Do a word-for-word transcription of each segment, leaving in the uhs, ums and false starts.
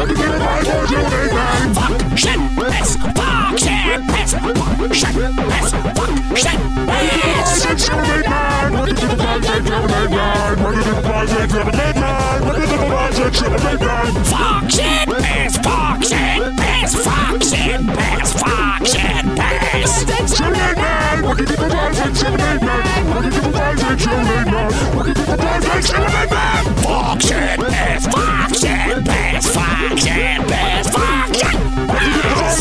Fuck shit, piss, fuck shit, piss, fuck shit, piss, fuck shit, piss. Fuck shit, piss, fuck shit, piss, fuck shit, piss, fuck shit, piss. Fuck shit, piss, fuck shit, piss, fuck shit, piss, fuck shit.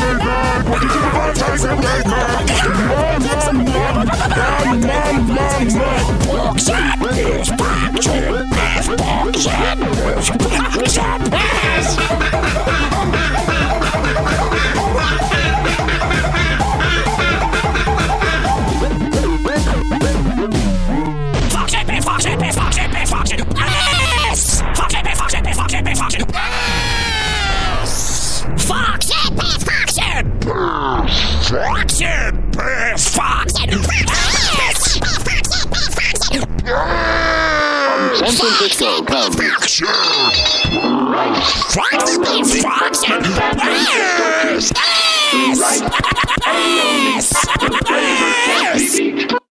Fuck shit, piss, fuck shit, piss, fuck shit, piss, fuck shit, piss. Fuck shit, piss, fuck shit, piss, fuck shit, piss, fuck shit, piss. Fuck shit, piss, fuck shit, piss, fuck shit, piss, fuck shit, piss. Fuck shit, piss, fuck shit. Fuck shit, piss, fuck shit, piss. San Francisco, come. Fuck shit. Fuck shit, fuck shit, piss. Piss. Piss.